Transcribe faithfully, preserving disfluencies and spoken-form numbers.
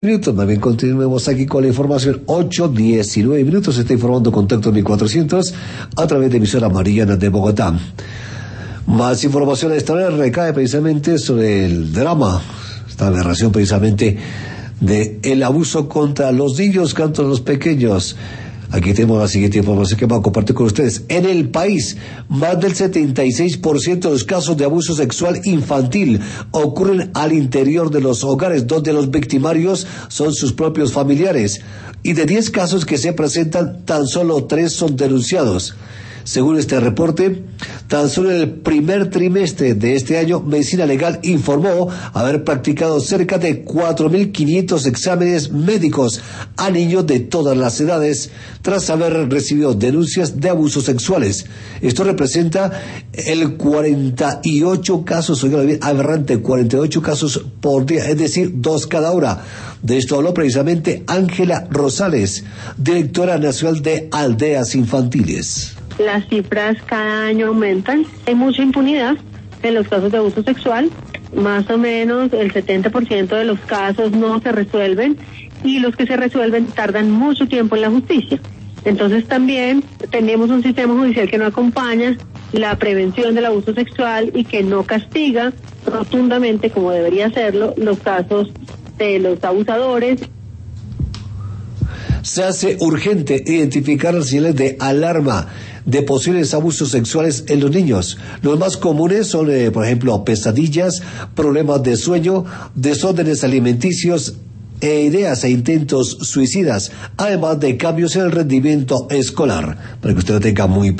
Minutos, más bien continuemos aquí con la información. Ocho diecinueve minutos, se está informando Contacto mil cuatrocientos a través de emisora Mariana de Bogotá. Más información a esta hora recae precisamente sobre el drama, esta aberración precisamente de el abuso contra los niños, contra los pequeños. Aquí tenemos la siguiente información que vamos a compartir con ustedes. En el país, más del setenta y seis por ciento de los casos de abuso sexual infantil ocurren al interior de los hogares, donde los victimarios son sus propios familiares. Y de diez casos que se presentan, tan solo tres son denunciados. Según este reporte, tan solo en el primer trimestre de este año, Medicina Legal informó haber practicado cerca de cuatro mil quinientos exámenes médicos a niños de todas las edades, tras haber recibido denuncias de abusos sexuales. Esto representa el cuarenta y ocho casos, oiga bien, aberrante, cuarenta y ocho casos por día, es decir, dos cada hora. De esto habló precisamente Ángela Rosales, directora nacional de Aldeas Infantiles. Las cifras cada año aumentan. Hay mucha impunidad en los casos de abuso sexual. Más o menos el setenta por ciento de los casos no se resuelven y los que se resuelven tardan mucho tiempo en la justicia. Entonces también tenemos un sistema judicial que no acompaña la prevención del abuso sexual y que no castiga rotundamente, como debería hacerlo, los casos de los abusadores. Se hace urgente identificar las señales de alarma de posibles abusos sexuales en los niños. Los más comunes son, eh, por ejemplo, pesadillas, problemas de sueño, desórdenes alimenticios e ideas e intentos suicidas, además de cambios en el rendimiento escolar, para que usted lo tenga muy